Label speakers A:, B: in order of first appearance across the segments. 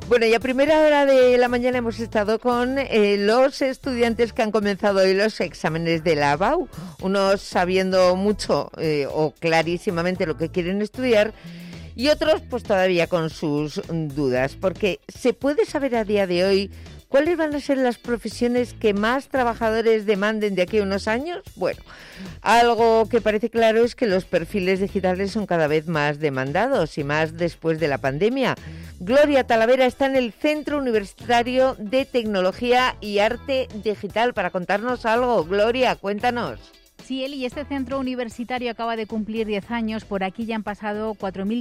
A: Bueno, y a primera hora de la mañana hemos estado con los estudiantes que han comenzado hoy los exámenes de la BAU, unos sabiendo mucho o clarísimamente lo que quieren estudiar y otros pues todavía con sus dudas, porque ¿se puede saber a día de hoy cuáles van a ser las profesiones que más trabajadores demanden de aquí a unos años? Bueno, algo que parece claro es que los perfiles digitales son cada vez más demandados y más después de la pandemia. Gloria Talavera está en el Centro Universitario de Tecnología y Arte Digital para contarnos algo. Gloria, cuéntanos.
B: Sí, Eli, este centro universitario acaba de cumplir 10 años. Por aquí ya han pasado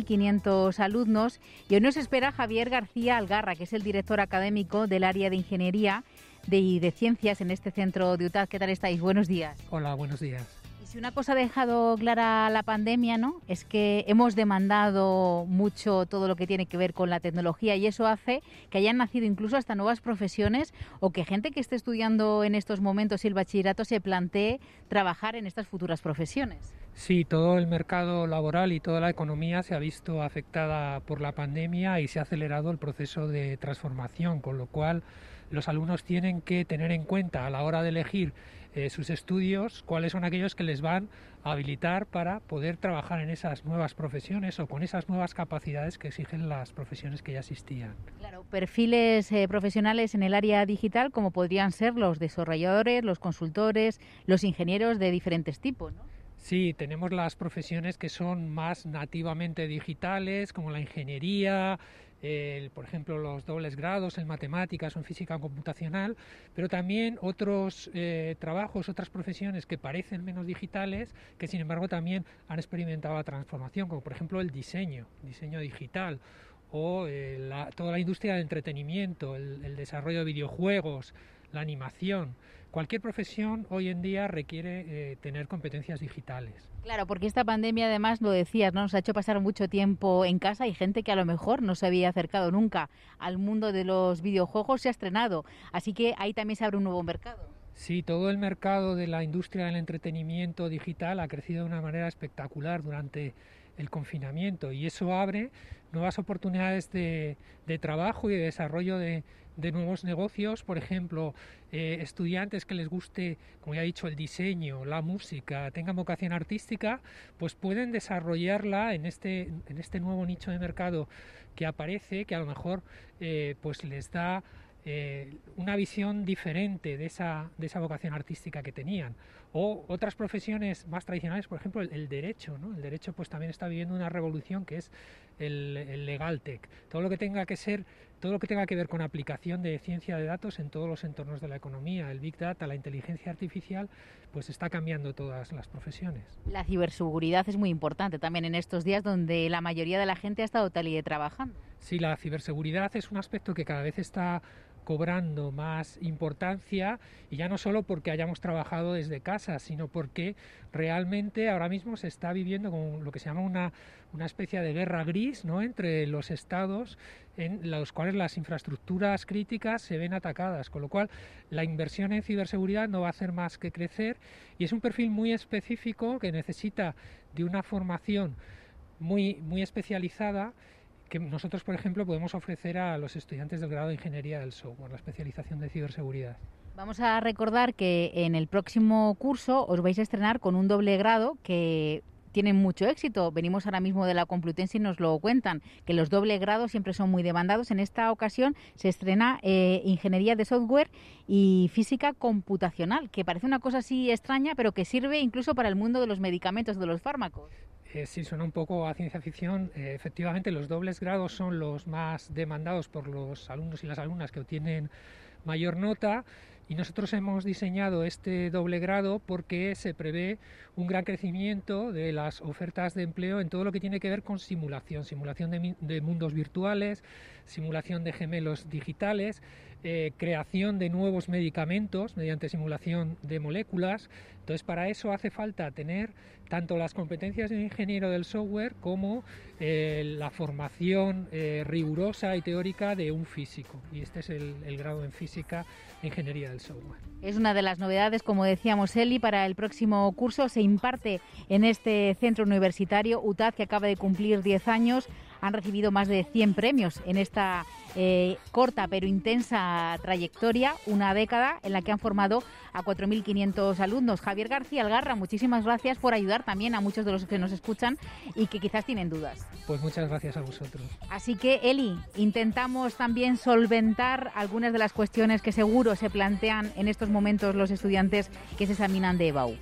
B: 4.500 alumnos y hoy nos espera Javier García Algarra, que es el director académico del área de Ingeniería y de Ciencias en este centro de UTAD. ¿Qué tal estáis? Buenos días.
C: Hola, buenos días.
B: Y si una cosa ha dejado clara la pandemia, ¿no?, es que hemos demandado mucho todo lo que tiene que ver con la tecnología y eso hace que hayan nacido incluso hasta nuevas profesiones o que gente que esté estudiando en estos momentos el bachillerato se plantee trabajar en estas futuras profesiones.
C: Sí, todo el mercado laboral y toda la economía se ha visto afectada por la pandemia y se ha acelerado el proceso de transformación, con lo cual los alumnos tienen que tener en cuenta a la hora de elegir sus estudios cuáles son aquellos que les van a habilitar para poder trabajar en esas nuevas profesiones o con esas nuevas capacidades que exigen las profesiones que ya existían.
B: Claro, perfiles profesionales en el área digital como podrían ser los desarrolladores, los consultores, los ingenieros de diferentes tipos, ¿no?
C: Sí, tenemos las profesiones que son más nativamente digitales, como la ingeniería, por ejemplo, los dobles grados en matemáticas o en física computacional, pero también otros trabajos, otras profesiones que parecen menos digitales, que sin embargo también han experimentado la transformación, como por ejemplo el diseño digital, o toda la industria del entretenimiento, el desarrollo de videojuegos, la animación. Cualquier profesión hoy en día requiere tener competencias digitales.
B: Claro, porque esta pandemia, además, lo decías, ¿no?, nos ha hecho pasar mucho tiempo en casa y gente que a lo mejor no se había acercado nunca al mundo de los videojuegos se ha estrenado. Así que ahí también se abre un nuevo mercado.
C: Sí, todo el mercado de la industria del entretenimiento digital ha crecido de una manera espectacular durante el confinamiento y eso abre nuevas oportunidades de trabajo y de desarrollo de nuevos negocios. Por ejemplo, estudiantes que les guste, como ya he dicho, el diseño, la música, tengan vocación artística, pues pueden desarrollarla en este nuevo nicho de mercado que aparece, que a lo mejor pues les da una visión diferente de esa vocación artística que tenían. O otras profesiones más tradicionales, por ejemplo el derecho, ¿no? El derecho pues también está viviendo una revolución que es el legal tech, todo lo que tenga que ver con aplicación de ciencia de datos en todos los entornos de la economía, el big data, la inteligencia artificial, pues está cambiando todas las profesiones.
B: La ciberseguridad es muy importante también en estos días donde la mayoría de la gente ha estado teletrabajando.
C: Sí, la ciberseguridad es un aspecto que cada vez está cobrando más importancia, y ya no solo porque hayamos trabajado desde casa, sino porque realmente ahora mismo se está viviendo con lo que se llama una especie de guerra gris, ¿no?, entre los estados, en los cuales las infraestructuras críticas se ven atacadas, con lo cual la inversión en ciberseguridad no va a hacer más que crecer y es un perfil muy específico que necesita de una formación muy especializada, que nosotros, por ejemplo, podemos ofrecer a los estudiantes del grado de Ingeniería del Software, la especialización de ciberseguridad.
B: Vamos a recordar que en el próximo curso os vais a estrenar con un doble grado que tiene mucho éxito. Venimos ahora mismo de la Complutense y nos lo cuentan, que los doble grados siempre son muy demandados. En esta ocasión se estrena Ingeniería de Software y Física Computacional, que parece una cosa así extraña, pero que sirve incluso para el mundo de los medicamentos, de los fármacos.
C: Sí, suena un poco a ciencia ficción. Efectivamente, los dobles grados son los más demandados por los alumnos y las alumnas que obtienen mayor nota, y nosotros hemos diseñado este doble grado porque se prevé un gran crecimiento de las ofertas de empleo en todo lo que tiene que ver con simulación de mundos virtuales, simulación de gemelos digitales, creación de nuevos medicamentos mediante simulación de moléculas. Entonces, para eso hace falta tener tanto las competencias de un ingeniero del software como la formación rigurosa y teórica de un físico. Y este es el grado en Física e Ingeniería del Software.
B: Es una de las novedades, como decíamos, Eli, para el próximo curso. Se imparte en este centro universitario UTAD, que acaba de cumplir 10 años. Han recibido más de 100 premios en esta corta pero intensa trayectoria, una década en la que han formado a 4.500 alumnos. Javier García Algarra, muchísimas gracias por ayudar también a muchos de los que nos escuchan y que quizás tienen dudas.
C: Pues muchas gracias a vosotros.
B: Así que, Eli, intentamos también solventar algunas de las cuestiones que seguro se plantean en estos momentos los estudiantes que se examinan de EBAU.